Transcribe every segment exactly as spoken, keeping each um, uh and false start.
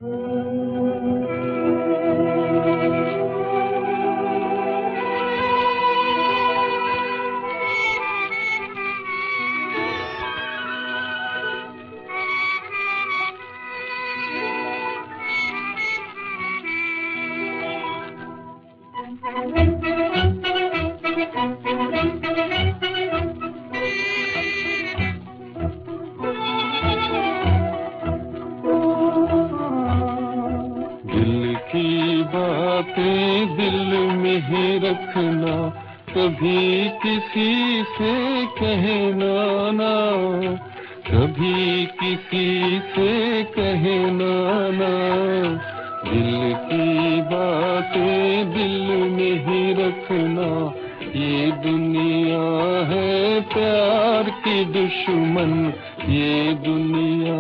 दिल की बातें दिल में ही रखना, कभी किसी से कहना ना, कभी किसी से कहना ना। दिल की बातें दिल में ही रखना, ये दुनिया है प्यार की दुश्मन, ये दुनिया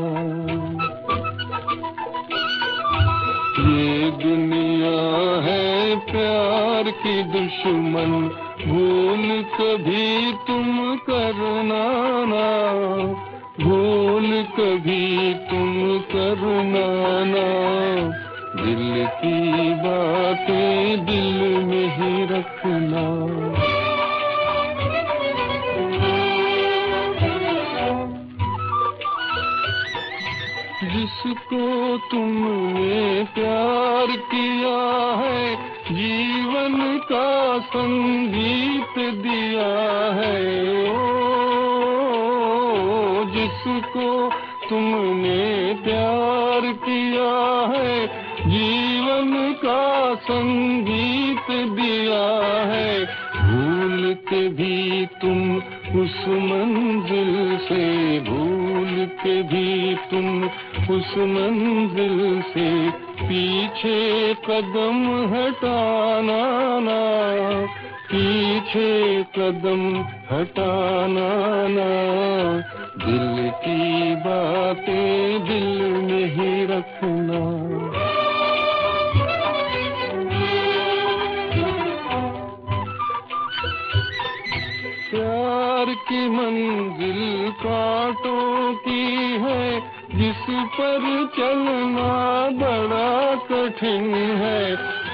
ये दुनिया है प्यार की दुश्मन। भूल कभी तुम करना ना, भूल कभी तुम करना ना। दिल की बातें दिल में ही रखना। जिसको तुमने प्यार किया है, जीवन का संगीत दिया है। ओ जिसको तुमने प्यार किया है, जीवन का संगीत दिया है। भूल के भी तुम उस मंजिल से, भूल के भी तुम उस मंजिल से पीछे कदम हटाना ना, पीछे कदम हटाना ना। दिल की बातें दिल में ही रखना। प्यार की मंजिल कांटों की है, जिस पर चलना बड़ा कठिन है।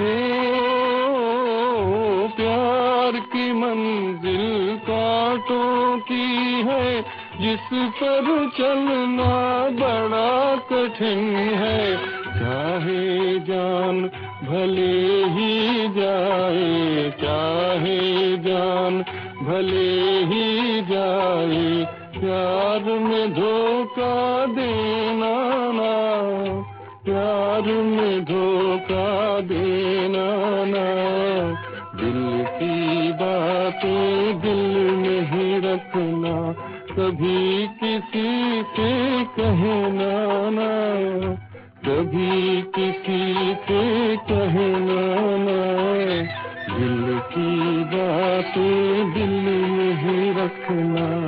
ओ प्यार की मंजिल कांटों की है, जिस पर चलना बड़ा कठिन है। चाहे जान भले ही जाए, चाहे जान भले ही जाए, प्यार में धोखा देना ना, प्यार में धोखा देना ना। दिल की बातें दिल में ही रखना, कभी किसी से कहना ना, कभी किसी से कहना ना। दिल की बातें दिल में ही रखना।